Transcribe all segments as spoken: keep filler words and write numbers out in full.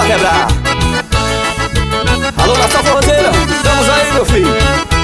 pra quebrar. Alô, Nação Forrozeira, estamos aí, meu filho.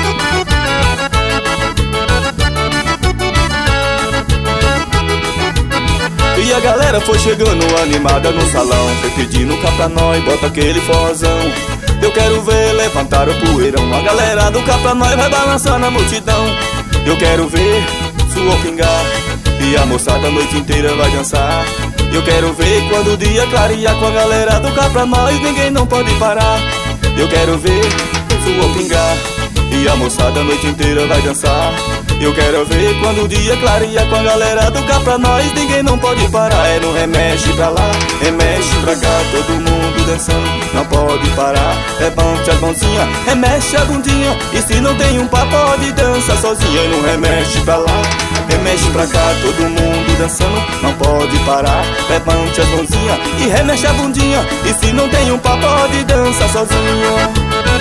E a galera foi chegando animada no salão, foi pedindo cá pra nós, bota aquele forrozão. Eu quero ver levantar o poeirão, a galera do cá pra nós vai balançar na multidão. Eu quero ver suor pingar e a moçada a noite inteira vai dançar. Eu quero ver quando o dia clarear com a galera do cá pra nós, ninguém não pode parar. Eu quero ver suor pingar e a moçada a noite inteira vai dançar. Eu quero ver quando o dia clarear com a galera do cá pra nós, ninguém não pode parar. É no remexe pra lá, remexe pra cá, todo mundo dançando, não pode parar. Levante as mãozinhas, remexe a bundinha, e se não tem um pá pode dançar sozinha. É no remexe pra lá, remexe pra cá, todo mundo dançando, não pode parar. Levante as mãozinhas e remexe a bundinha, e se não tem um pá pode dançar sozinha.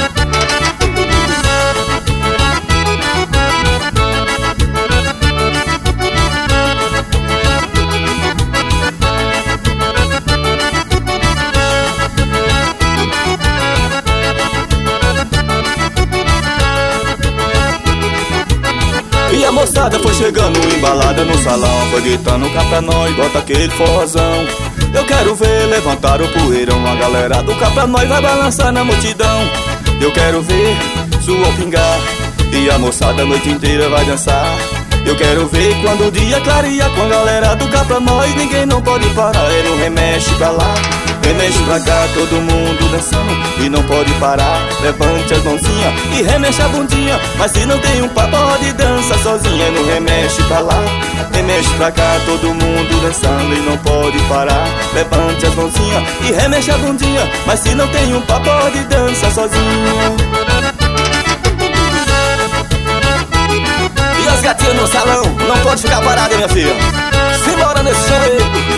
E a moçada foi chegando embalada no salão, foi gritando cá pra nós, bota aquele forrozão. Eu quero ver levantar o poeirão, a galera do cá pra nós vai balançar na multidão. Eu quero ver suor pingar e a moçada a noite inteira vai dançar. Eu quero ver quando o dia clarear com a galera do cá pra nós, ninguém não pode parar. É no remexe pra lá, remexe pra cá, todo mundo dançando e não pode parar. Levante as mãozinhas e remexe a bundinha, mas se não tem um pá pode dançar sozinha. É no remexe pra lá, remexe pra cá, todo mundo dançando e não pode parar. Levante as mãozinhas e remexe a bundinha, mas se não tem um pá pode dançar sozinha. E as gatinhas no salão, não pode ficar parada, minha filha. Simbora nesse show aí.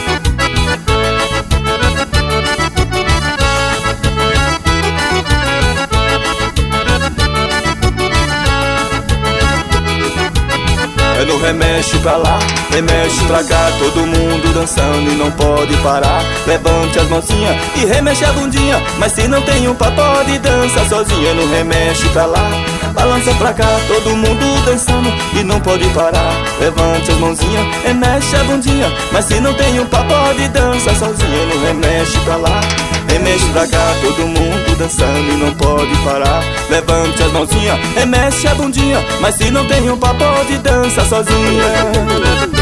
É no remexe pra lá, remexe pra cá, todo mundo dançando e não pode parar. Levante as mãozinhas e remexe a bundinha, mas se não tem um pá pode dançar sozinha. É no remexe pra lá, balança pra cá, todo mundo dançando e não pode parar. Levante as mãozinhas, remexe a bundinha, mas se não tem um pá pode dançar sozinha. É no remexe pra lá, remexe pra cá, todo mundo dançando e não pode parar. Levante as mãozinhas, remexe a bundinha, mas se não tem um pá pode dançar sozinha.